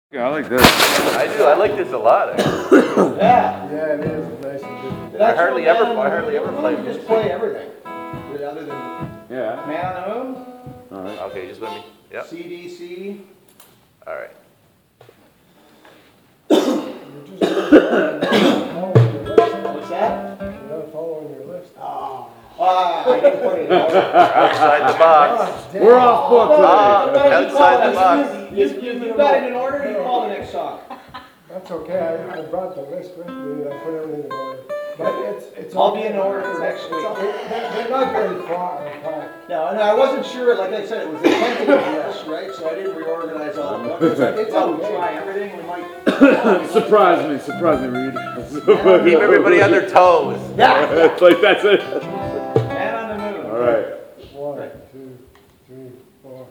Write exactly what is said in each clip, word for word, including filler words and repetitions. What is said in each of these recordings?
Yeah, I like this. I do. I like this a lot. Actually. Yeah. Yeah, it is nice and good. I hardly ever, I hardly ever play Just music. play everything. Other than Yeah. Man on the Moon, All right. Okay, just let me. Yep. C D C. All right. You're just not following your list. What's that? You're not following your list. Oh, uh, I didn't put it in order. Outside the box. Ah, damn. We're off book Ah, today. outside the box. You, you, you got it in order, you call the next song. That's okay, I, I brought the list with me, and I put everything in order. But it's, it's. I'll be in order for next week. They're, they're not very far apart. No, no, I wasn't sure, like I said, it was a tentative list, right? So I didn't reorganize all of them. It's like, it's how we try everything, we might. Surprise me, surprise me, Reed. Keep everybody on their toes. Yeah. It's like that's it. Man on the Moon. All right. One, two, three, four.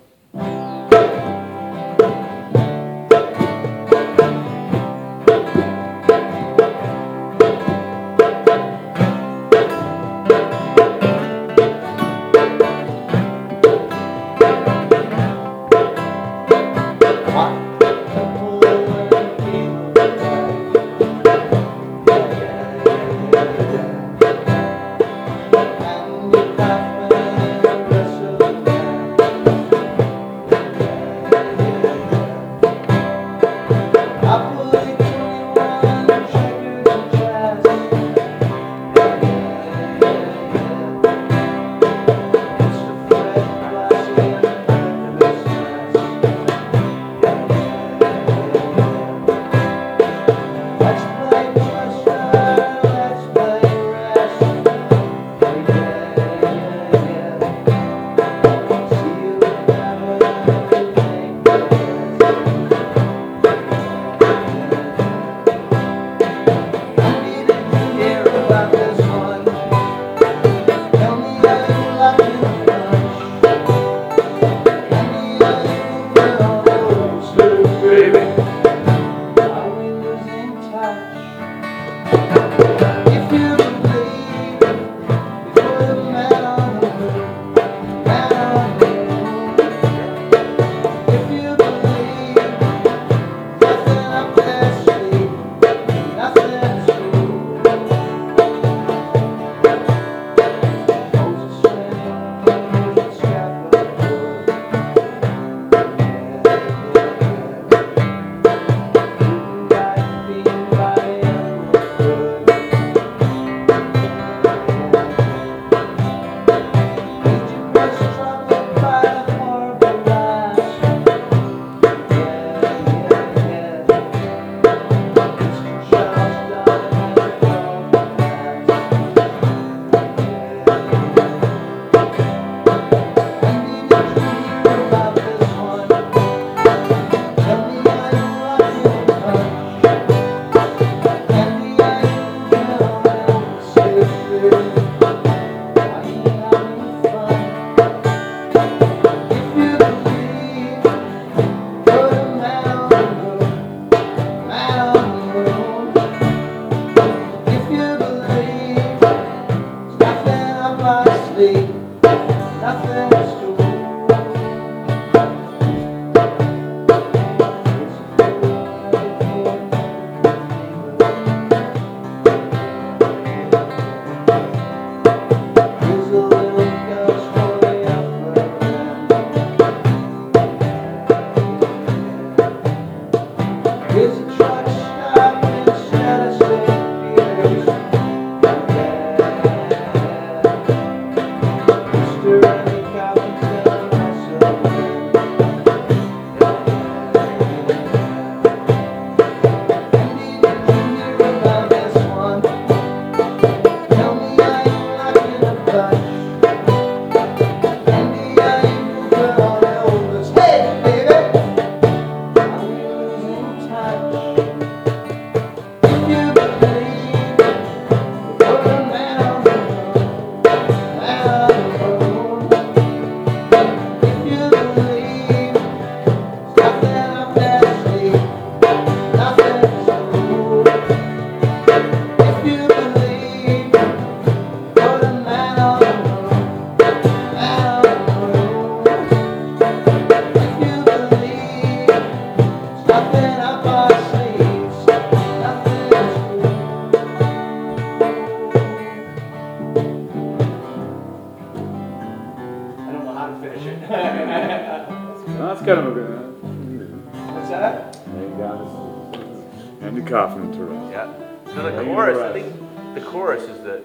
Touch. down. And the coffin to rest. Yeah. So the Yeah, you chorus, know I think the chorus is the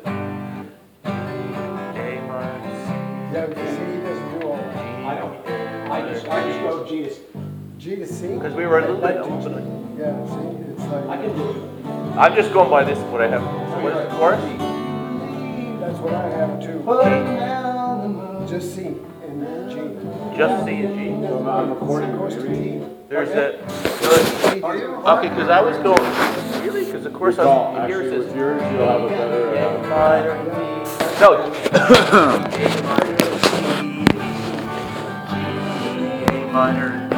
A minor, Yeah, because C doesn't do all that. I don't, I just, I just go G to, G to C? because we were a little bit. Yeah, see, it's I like, can do it. I'm just going by this, what I have. What is the chorus? that's what I have too. Putting down the moon. Just C and G. Just C and G. So I'm recording. Goes to D. There's a. Okay, because I was going. Really? Because of course Call, I'm. Here actually, it with says. yours, you'll have a better. A Uh, minor, D. No. A minor, C, D, A minor,